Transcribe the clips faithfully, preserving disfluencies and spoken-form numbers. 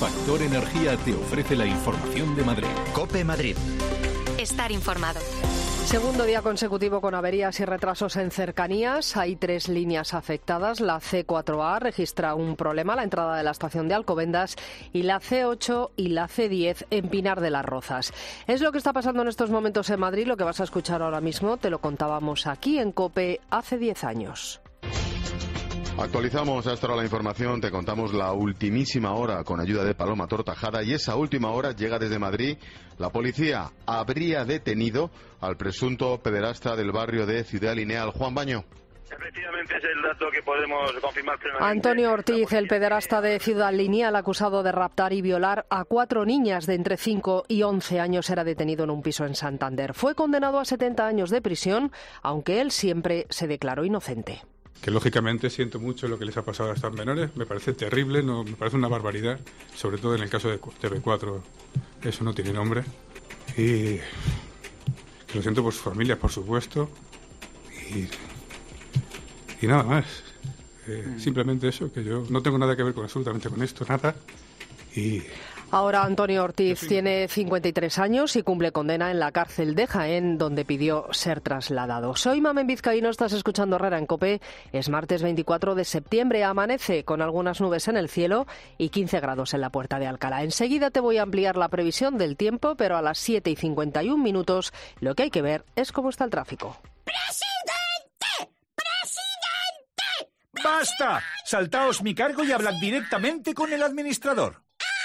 Factor Energía te ofrece la información de Madrid. COPE Madrid. Estar informado. Segundo día consecutivo con averías y retrasos en cercanías. Hay tres líneas afectadas. La ce cuatro a registra un problema a la entrada de la estación de Alcobendas y la ce ocho y la ce diez en Pinar de las Rozas. Es lo que está pasando en estos momentos en Madrid. Lo que vas a escuchar ahora mismo te lo contábamos aquí en COPE hace diez años. Actualizamos hasta ahora la información, te contamos la ultimísima hora con ayuda de Paloma Tortajada, y esa última hora llega desde Madrid. La policía habría detenido al presunto pederasta del barrio de Ciudad Lineal. Juan Baño. Efectivamente es el dato que podemos confirmar plenamente. Antonio Ortiz, el pederasta de Ciudad Lineal, acusado de raptar y violar a cuatro niñas de entre cinco y once años, era detenido en un piso en Santander. Fue condenado a setenta años de prisión, aunque él siempre se declaró inocente. Que lógicamente siento mucho lo que les ha pasado a estas menores, me parece terrible, no, me parece una barbaridad, sobre todo en el caso de T V cuatro, eso no tiene nombre, y que lo siento por sus familias, por supuesto, y, y nada más, eh, simplemente eso, que yo no tengo nada que ver con absolutamente con esto, nada, y... Ahora Antonio Ortiz tiene cincuenta y tres años y cumple condena en la cárcel de Jaén, donde pidió ser trasladado. Soy Mamen Vizcaíno, estás escuchando Herrera en COPE. Es martes veinticuatro de septiembre, amanece con algunas nubes en el cielo y quince grados en la Puerta de Alcalá. Enseguida te voy a ampliar la previsión del tiempo, pero a las siete y cincuenta y un minutos lo que hay que ver es cómo está el tráfico. ¡Presidente! ¡Presidente! ¡Basta! Saltaos mi cargo y hablad directamente con el administrador.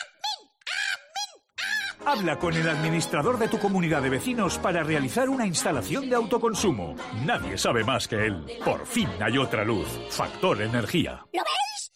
Habla con el administrador de tu comunidad de vecinos para realizar una instalación de autoconsumo. Nadie sabe más que él. Por fin hay otra luz. Factor Energía. ¿Lo veis?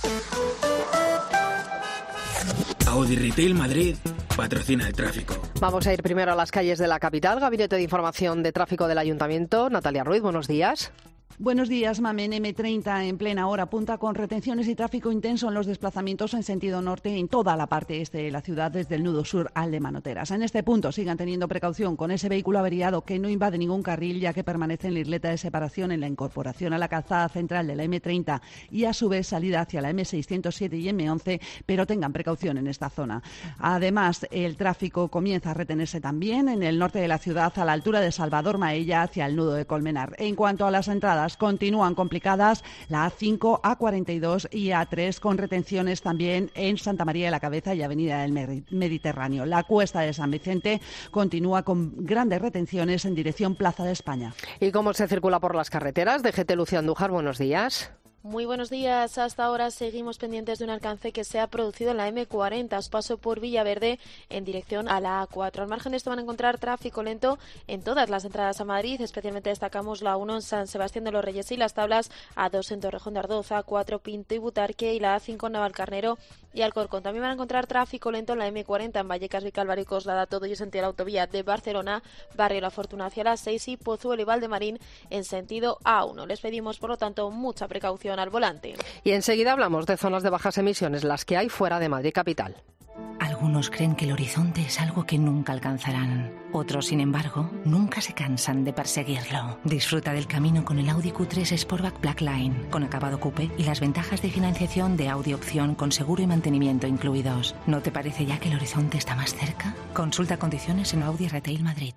Audi Retail Madrid patrocina el tráfico. Vamos a ir primero a las calles de la capital. Gabinete de Información de Tráfico del Ayuntamiento. Natalia Ruiz, buenos días. Buenos días, Mamen. eme treinta en plena hora punta con retenciones y tráfico intenso en los desplazamientos en sentido norte en toda la parte este de la ciudad, desde el nudo sur al de Manoteras. En este punto sigan teniendo precaución con ese vehículo averiado que no invade ningún carril, ya que permanece en la isleta de separación en la incorporación a la calzada central de la eme treinta y a su vez salida hacia la eme seiscientos siete y eme once, pero tengan precaución en esta zona. Además, el tráfico comienza a retenerse también en el norte de la ciudad a la altura de Salvador Maella hacia el nudo de Colmenar. En cuanto a las entradas, continúan complicadas la a cinco, a cuarenta y dos y a tres, con retenciones también en Santa María de la Cabeza y Avenida del Mediterráneo. La Cuesta de San Vicente continúa con grandes retenciones en dirección Plaza de España. ¿Y cómo se circula por las carreteras? D G T Lucía Andújar, buenos días. Muy buenos días. Hasta ahora seguimos pendientes de un alcance que se ha producido en la eme cuarenta, a su paso por Villaverde en dirección a la a cuatro. Al margen de esto van a encontrar tráfico lento en todas las entradas a Madrid, especialmente destacamos la uno en San Sebastián de los Reyes y Las Tablas, a dos en Torrejón de Ardoz, a cuatro Pinto y Butarque y la a cinco en Navalcarnero y Alcorcón. También van a encontrar tráfico lento en la eme cuarenta en Vallecas, Vicálvaro y Coslada, todo ello en sentido de la autovía de Barcelona, Barrio La Fortuna hacia las seis y Pozuelo y Valdemarín en sentido a uno. Les pedimos, por lo tanto, mucha precaución al volante. Y enseguida hablamos de zonas de bajas emisiones, las que hay fuera de Madrid capital. Algunos creen que el horizonte es algo que nunca alcanzarán. Otros, sin embargo, nunca se cansan de perseguirlo. Disfruta del camino con el Audi Q tres Sportback Blackline, con acabado coupé y las ventajas de financiación de Audi Opción con seguro y mantenimiento incluidos. ¿No te parece ya que el horizonte está más cerca? Consulta condiciones en Audi Retail Madrid.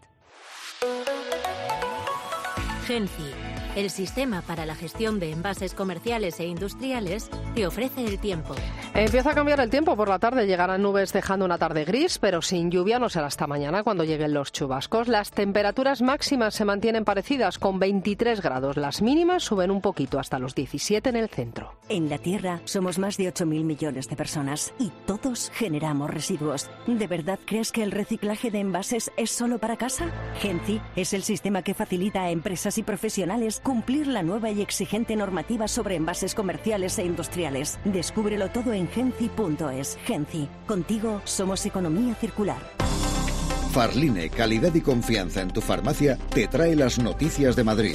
Genci, el sistema para la gestión de envases comerciales e industriales, te ofrece el tiempo. Empieza a cambiar el tiempo. Por la tarde llegarán nubes dejando una tarde gris, pero sin lluvia. No será hasta mañana cuando lleguen los chubascos. Las temperaturas máximas se mantienen parecidas, con veintitrés grados. Las mínimas suben un poquito, hasta los diecisiete en el centro. En la Tierra somos más de ocho mil millones de personas y todos generamos residuos. ¿De verdad crees que el reciclaje de envases es solo para casa? Genci es el sistema que facilita a empresas y profesionales cumplir la nueva y exigente normativa sobre envases comerciales e industriales. Descúbrelo todo en genci punto es. Genci, contigo somos economía circular. Farline, calidad y confianza en tu farmacia, te trae las noticias de Madrid.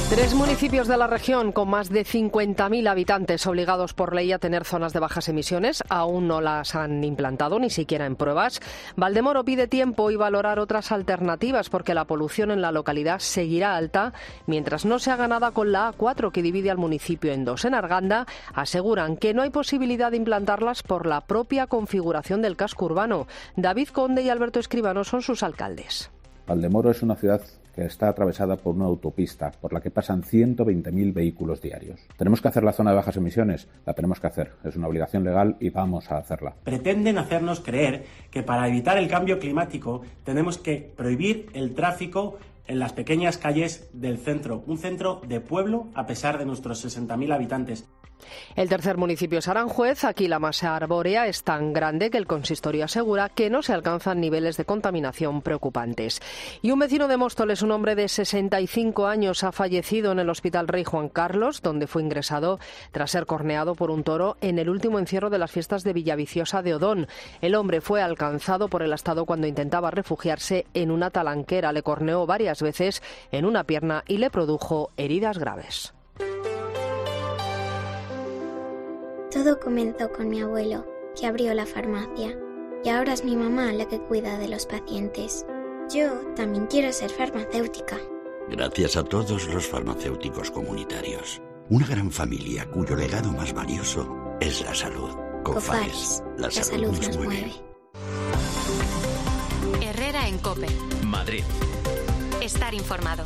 Tres municipios de la región con más de cincuenta mil habitantes obligados por ley a tener zonas de bajas emisiones aún no las han implantado, ni siquiera en pruebas. Valdemoro pide tiempo y valorar otras alternativas porque la polución en la localidad seguirá alta mientras no se haga nada con la A cuatro que divide al municipio en dos. En Arganda aseguran que no hay posibilidad de implantarlas por la propia configuración del casco urbano. David Conde y Alberto Escribano son sus alcaldes. Valdemoro es una ciudad que está atravesada por una autopista por la que pasan ciento veinte mil vehículos diarios. ¿Tenemos que hacer la zona de bajas emisiones? La tenemos que hacer. Es una obligación legal y vamos a hacerla. Pretenden hacernos creer que para evitar el cambio climático tenemos que prohibir el tráfico en las pequeñas calles del centro. Un centro de pueblo a pesar de nuestros sesenta mil habitantes. El tercer municipio es Aranjuez. Aquí la masa arbórea es tan grande que el consistorio asegura que no se alcanzan niveles de contaminación preocupantes. Y un vecino de Móstoles, un hombre de sesenta y cinco años, ha fallecido en el Hospital Rey Juan Carlos, donde fue ingresado tras ser corneado por un toro en el último encierro de las fiestas de Villaviciosa de Odón. El hombre fue alcanzado por el Estado cuando intentaba refugiarse en una talanquera. Le corneó varias veces en una pierna y le produjo heridas graves. Todo comenzó con mi abuelo, que abrió la farmacia, y ahora es mi mamá la que cuida de los pacientes. Yo también quiero ser farmacéutica. Gracias a todos los farmacéuticos comunitarios. Una gran familia cuyo legado más valioso es la salud. Cofares, la, la salud, salud nos mueve. Herrera en COPE. Madrid. Estar informado.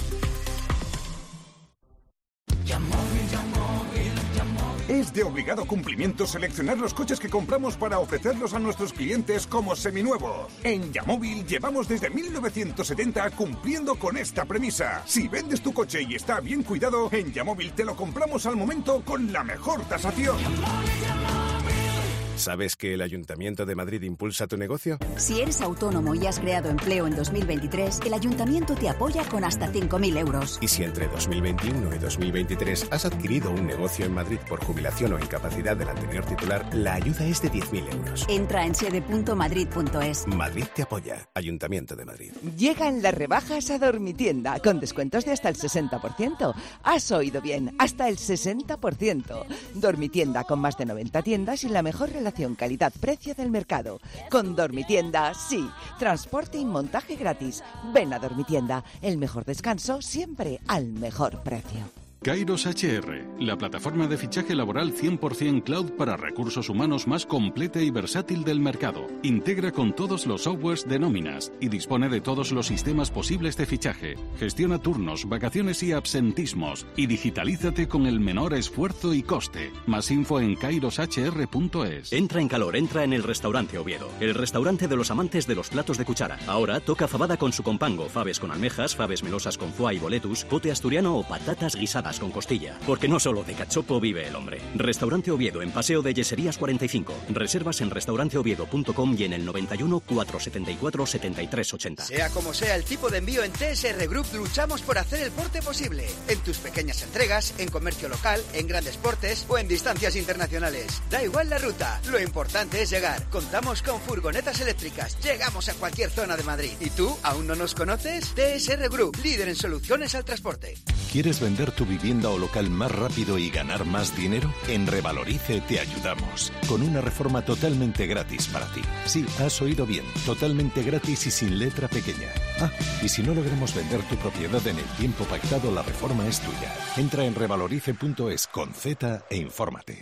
Es de obligado cumplimiento seleccionar los coches que compramos para ofrecerlos a nuestros clientes como seminuevos. En Yamóvil llevamos desde mil novecientos setenta cumpliendo con esta premisa. Si vendes tu coche y está bien cuidado, en Yamóvil te lo compramos al momento con la mejor tasación. ¿Sabes que el Ayuntamiento de Madrid impulsa tu negocio? Si eres autónomo y has creado empleo en dos mil veintitrés, el Ayuntamiento te apoya con hasta cinco mil euros. Y si entre dos mil veintiuno y dos mil veintitrés has adquirido un negocio en Madrid por jubilación o incapacidad del anterior titular, la ayuda es de diez mil euros. Entra en sede punto madrid punto es. Madrid te apoya. Ayuntamiento de Madrid. Llegan las rebajas a Dormitienda, con descuentos de hasta el sesenta por ciento. Has oído bien, hasta el sesenta por ciento. Dormitienda, con más de noventa tiendas y la mejor relación calidad-precio del mercado. Con Dormitienda, sí. Transporte y montaje gratis. Ven a Dormitienda. El mejor descanso siempre al mejor precio. Kairos H R, la plataforma de fichaje laboral cien por ciento cloud para recursos humanos más completa y versátil del mercado. Integra con todos los softwares de nóminas y dispone de todos los sistemas posibles de fichaje. Gestiona turnos, vacaciones y absentismos y digitalízate con el menor esfuerzo y coste. Más info en kairos h r punto es. Entra en calor, entra en el Restaurante Oviedo, el restaurante de los amantes de los platos de cuchara. Ahora toca fabada con su compango, faves con almejas, faves melosas con foie y boletus, pote asturiano o patatas guisadas con costilla, porque no solo de cachopo vive el hombre. Restaurante Oviedo en Paseo de Yeserías cuarenta y cinco. Reservas en restaurante oviedo punto com y en el noventa y uno, cuatrocientos setenta y cuatro, setenta y tres ochenta. Sea como sea el tipo de envío, en T S R Group luchamos por hacer el porte posible. En tus pequeñas entregas, en comercio local, en grandes portes o en distancias internacionales. Da igual la ruta, lo importante es llegar. Contamos con furgonetas eléctricas, llegamos a cualquier zona de Madrid. ¿Y tú, aún no nos conoces? T S R Group, líder en soluciones al transporte. ¿Quieres vender tu vivienda o local más rápido y ganar más dinero? En Revalorice te ayudamos, con una reforma totalmente gratis para ti. Sí, has oído bien, totalmente gratis y sin letra pequeña. Ah, y si no logramos vender tu propiedad en el tiempo pactado, la reforma es tuya. Entra en revalorice punto es con Z e infórmate.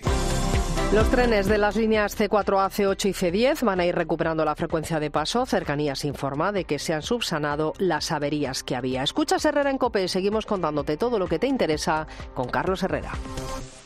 Los trenes de las líneas C cuatro A, C ocho y C diez van a ir recuperando la frecuencia de paso. Cercanías informa de que se han subsanado las averías que había. Escuchas Herrera en COPE. Seguimos contándote todo lo que te interesa con Carlos Herrera.